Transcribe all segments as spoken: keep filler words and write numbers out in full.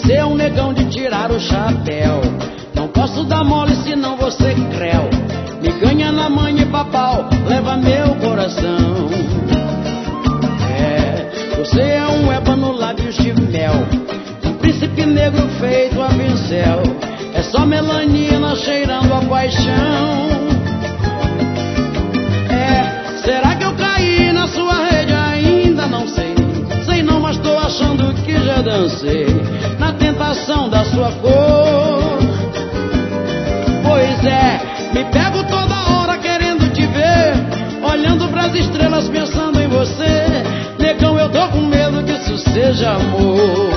Você é um negão de tirar o chapéu. Não posso dar mole senão você creu. Me ganha na manha e papau, leva meu coração. É, você é um ébano lábios de mel, um príncipe negro feito a pincel. É só melanina cheirando a paixão. É, será que eu caí na sua rede? Ainda não sei. Sei não, mas tô achando que já dancei na tentação da sua cor. Pois é, me pego toda hora querendo te ver, olhando pras estrelas pensando em você. Negão, eu tô com medo que isso seja amor.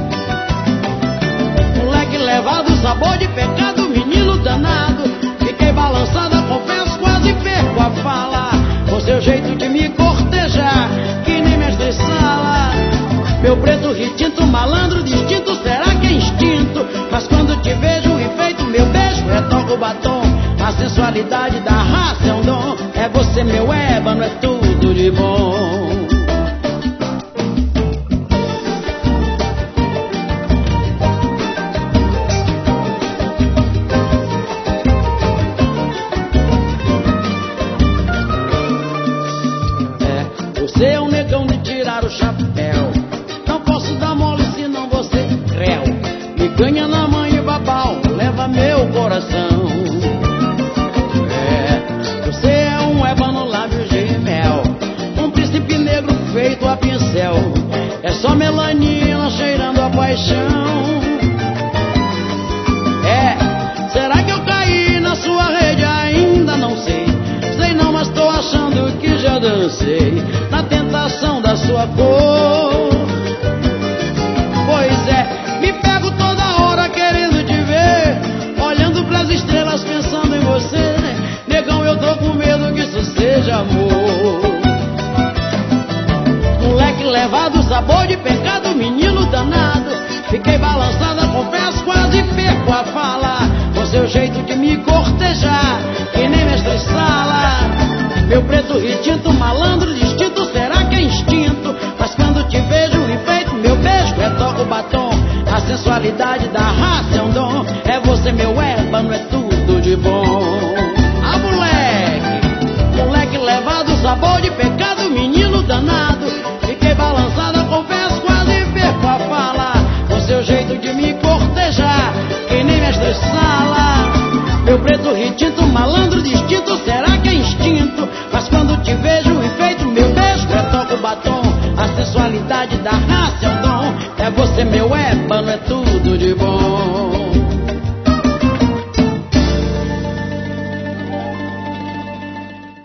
Moleque levado, sabor de pecado, menino danado. Fiquei balançada, confesso, quase perco a fala. Com seu jeito de me cortejar, que nem mestre sala. Meu preto retinto, malandro distinto, será que é instinto? Mas quando te vejo enfeito, meu beijo retoca o batom. A sensualidade da raça é um dom. É você meu ébano, é tudo de bom. É, você é um negão de tirar o chapéu. Não posso dar mole senão você creu. Me ganha na mãe e babau, leva meu coração. Feito a pincel, é só melanina cheirando a paixão. É, será que eu caí na sua rede? Ainda não sei. Sei não, mas tô achando que já dancei na tentação da sua cor. Pois é, me pego toda hora querendo te ver, olhando pras estrelas pensando em você. Negão, eu tô com medo que isso seja amor. Moleque levado, sabor de pecado, menino danado. Fiquei balançada, confesso, quase perco a fala. Com seu jeito de me cortejar, que nem mestre sala. Meu preto retinto, malandro distinto, será que é instinto? Mas quando te vejo enfeito, meu beijo retoca o batom. A sensualidade da raça é um dom. É você meu ébano, é tudo de bom. Ah, moleque, moleque levado, sabor de pecado, menino danado. Fiquei balançada, confesso, quase perco a fala. Com seu jeito de me cortejar, que nem mestre sala. Meu preto retinto, malandro distinto, será que é instinto? Mas quando te vejo enfeito, meu beijo retoca o batom. A sensualidade da raça é um dom. É você meu ébano, é tudo de bom.